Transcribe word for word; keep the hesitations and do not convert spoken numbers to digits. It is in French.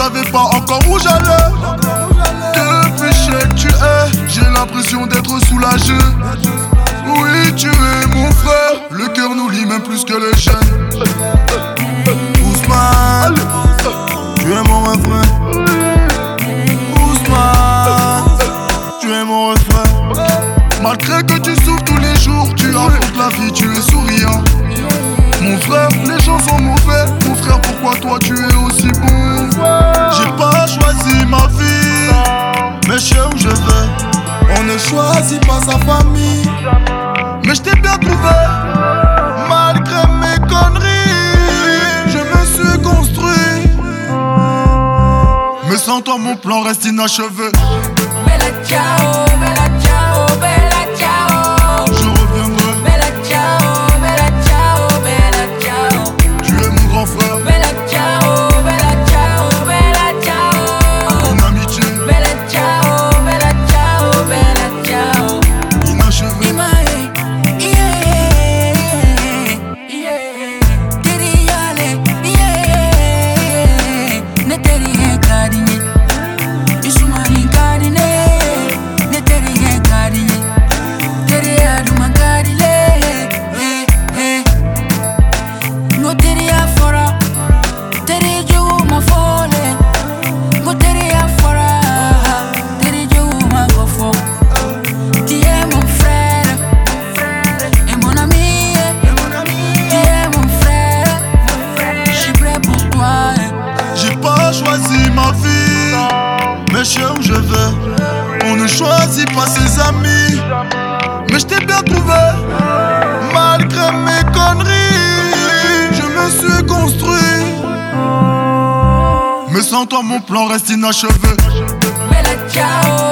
savais pas encore où j'allais. Depuis chez que tu es, j'ai l'impression d'être soulagé. Oui, tu es mon frère, le cœur nous lie même plus que les chaînes. Ousmane, tu es mon refrain. Ousmane, tu es mon refrain. Malgré que tu souffres tous les jours, tu affrontes la vie, tu es souriant. Mon frère, les gens sont mauvais. Mon frère, pourquoi toi tu es aussi bon? J'ai pas choisi ma vie, mais je sais où je vais. On ne choisit pas sa famille, mais je t'ai bien trouvé. Malgré mes conneries, je me suis construit. Mais sans toi mon plan reste inachevé. Bella ciao, bella ciao, bella ciao. Je reviendrai. Bella ciao, bella ciao, bella ciao. Tu es mon grand frère. Bella ciao, bella ciao, bella ciao. Une amitié. Bella ciao, bella ciao, bella ciao. Inachevé. Imae, yeah, yeah. Teri yale, yeah. Ne teri ye kadine, isumani kadine. Ne teri ye kadine, teri aduma kadile. Eh, eh. No teri afora, teri jogu ma fole. No teri afora, teri jogu ma gofo. Tu es mon frère et mon ami. Tu es mon frère, je suis prêt pour toi. J'ai pas choisi ma vie, mais je sais où je vais. On ne choisit pas ses amis, mais je t'ai bien trouvé. Malgré mes conneries, je me suis construit. Mais sans toi mon plan reste inachevé. Bella ciao.